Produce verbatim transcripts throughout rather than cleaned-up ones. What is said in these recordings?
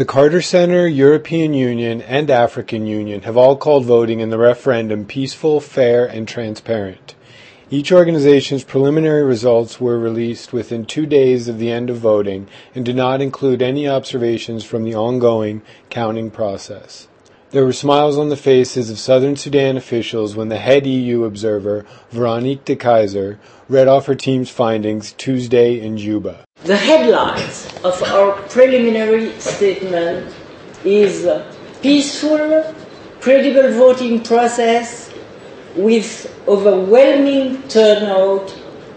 The Carter Center, European Union, and African Union have all called voting in the referendum peaceful, fair, and transparent. Each organization's preliminary results were released within two days of the end of voting and do not include any observations from the ongoing counting process. There were smiles on the faces of Southern Sudan officials when the head E U observer, Veronique de Keyser, read off her team's findings Tuesday in Juba. The headlines of our preliminary statement is peaceful, credible voting process with overwhelming turnout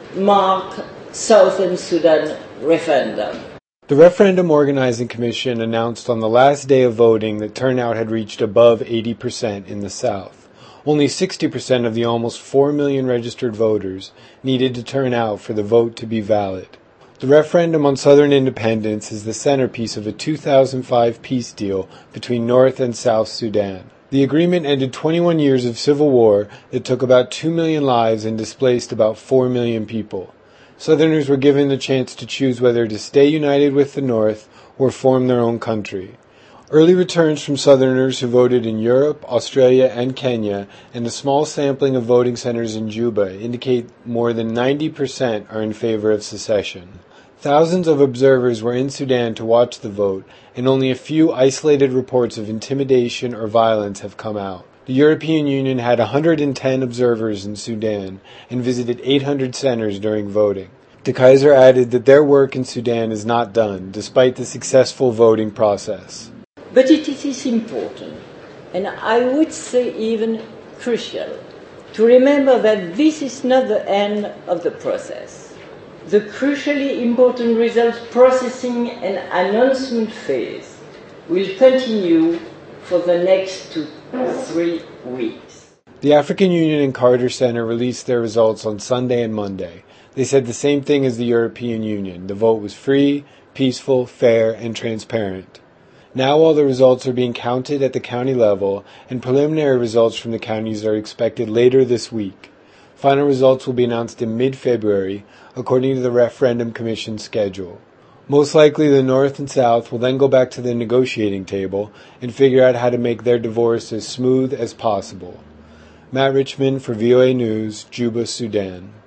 mark Southern Sudan referendum. The Referendum Organizing Commission announced on the last day of voting that turnout had reached above eighty percent in the South. Only sixty percent of the almost four million registered voters needed to turn out for the vote to be valid. The referendum on Southern independence is the centerpiece of a two thousand five peace deal between North and South Sudan. The agreement ended twenty-one years of civil war that took about two million lives and displaced about four million people. Southerners were given the chance to choose whether to stay united with the North or form their own country. Early returns from Southerners who voted in Europe, Australia, and Kenya, and a small sampling of voting centers in Juba indicate more than ninety percent are in favor of secession. Thousands of observers were in Sudan to watch the vote, and only a few isolated reports of intimidation or violence have come out. The European Union had one hundred ten observers in Sudan and visited eight hundred centers during voting. De Keyser added that their work in Sudan is not done, despite the successful voting process. But it is important, and I would say even crucial, to remember that this is not the end of the process. The crucially important results processing and announcement phase will continue for the next two, three weeks. The African Union and Carter Center released their results on Sunday and Monday. They said the same thing as the European Union. The vote was free, peaceful, fair, and transparent. Now all the results are being counted at the county level, and preliminary results from the counties are expected later this week. Final results will be announced in mid-February, according to the Referendum Commission's schedule. Most likely the North and South will then go back to the negotiating table and figure out how to make their divorce as smooth as possible. Matt Richmond for V O A News, Juba, Sudan.